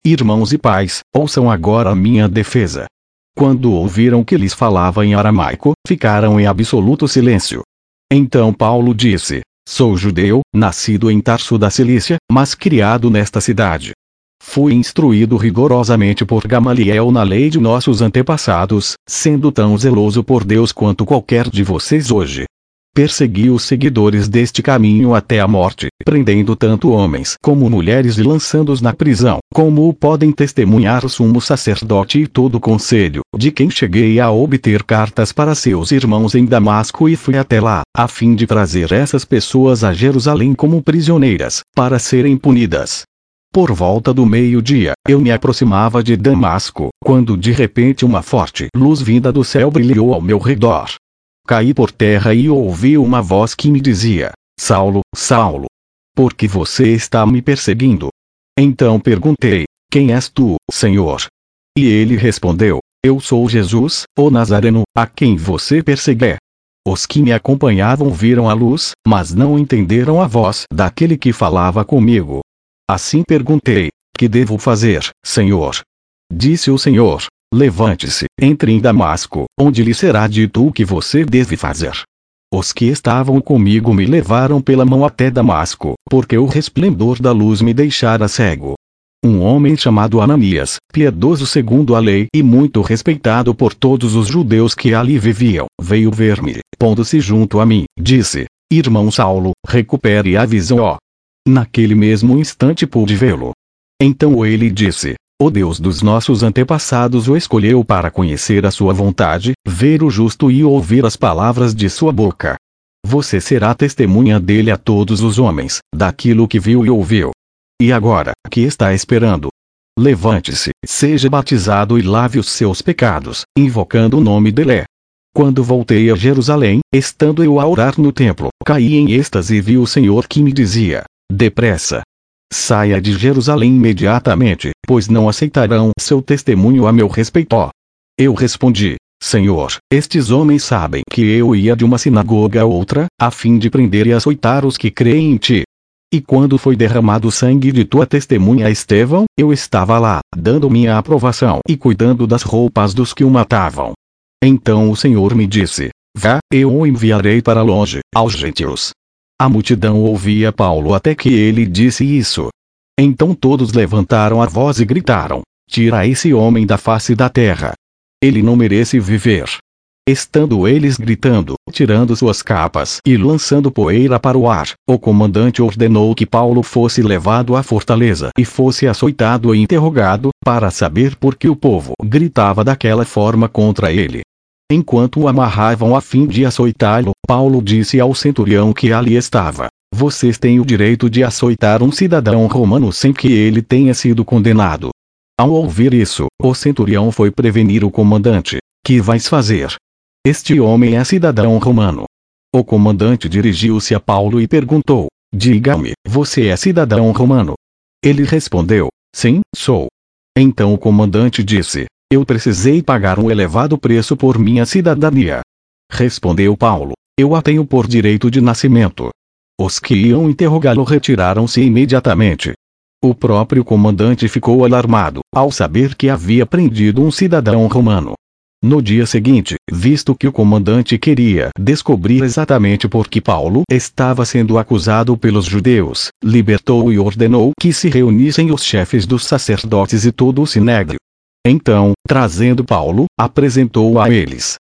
Irmãos e pais, ouçam agora a minha defesa. Quando ouviram que lhes falava em aramaico, ficaram em absoluto silêncio. Então Paulo disse: Sou judeu, nascido em Tarso da Cilícia, mas criado nesta cidade. Fui instruído rigorosamente por Gamaliel na lei de nossos antepassados, sendo tão zeloso por Deus quanto qualquer de vocês hoje. Persegui os seguidores deste caminho até a morte, prendendo tanto homens como mulheres e lançando-os na prisão, como o podem testemunhar o sumo sacerdote e todo o conselho, de quem cheguei a obter cartas para seus irmãos em Damasco e fui até lá, a fim de trazer essas pessoas a Jerusalém como prisioneiras, para serem punidas. Por volta do meio-dia, eu me aproximava de Damasco, quando de repente uma forte luz vinda do céu brilhou ao meu redor. Caí por terra e ouvi uma voz que me dizia: Saulo, Saulo, por que você está me perseguindo? Então perguntei: Quem és tu, Senhor? E ele respondeu: Eu sou Jesus, o Nazareno, a quem você persegue. Os que me acompanhavam viram a luz, mas não entenderam a voz daquele que falava comigo. Assim perguntei: Que devo fazer, Senhor? Disse o Senhor: Levante-se, entre em Damasco, onde lhe será dito o que você deve fazer. Os que estavam comigo me levaram pela mão até Damasco, porque o resplendor da luz me deixara cego. Um homem chamado Ananias, piedoso segundo a lei e muito respeitado por todos os judeus que ali viviam, veio ver-me, pondo-se junto a mim, disse: Irmão Saulo, recupere a visão. Naquele mesmo instante pude vê-lo. Então ele disse: O Deus dos nossos antepassados o escolheu para conhecer a sua vontade, ver o justo e ouvir as palavras de sua boca. Você será testemunha dele a todos os homens, daquilo que viu e ouviu. E agora, que está esperando? Levante-se, seja batizado e lave os seus pecados, invocando o nome dele. Quando voltei a Jerusalém, estando eu a orar no templo, caí em êxtase e vi o Senhor que me dizia: Depressa! Saia de Jerusalém imediatamente, pois não aceitarão seu testemunho a meu respeito. Eu respondi: Senhor, estes homens sabem que eu ia de uma sinagoga a outra, a fim de prender e açoitar os que creem em ti. E quando foi derramado o sangue de tua testemunha Estevão, eu estava lá, dando minha aprovação e cuidando das roupas dos que o matavam. Então o Senhor me disse: Vá, eu o enviarei para longe, aos gentios. A multidão ouvia Paulo até que ele disse isso. Então todos levantaram a voz e gritaram: Tira esse homem da face da terra. Ele não merece viver. Estando eles gritando, tirando suas capas e lançando poeira para o ar, o comandante ordenou que Paulo fosse levado à fortaleza e fosse açoitado e interrogado, para saber por que o povo gritava daquela forma contra ele. Enquanto o amarravam a fim de açoitá-lo, Paulo disse ao centurião que ali estava: Vocês têm o direito de açoitar um cidadão romano sem que ele tenha sido condenado. Ao ouvir isso, o centurião foi prevenir o comandante: Que vais fazer? Este homem é cidadão romano. O comandante dirigiu-se a Paulo e perguntou: Diga-me, você é cidadão romano? Ele respondeu: Sim, sou. Então o comandante disse: Eu precisei pagar um elevado preço por minha cidadania. Respondeu Paulo: Eu a tenho por direito de nascimento. Os que iam interrogá-lo retiraram-se imediatamente. O próprio comandante ficou alarmado, ao saber que havia prendido um cidadão romano. No dia seguinte, visto que o comandante queria descobrir exatamente por que Paulo estava sendo acusado pelos judeus, libertou e ordenou que se reunissem os chefes dos sacerdotes e todo o sinédrio. Então, trazendo Paulo, apresentou-o a eles.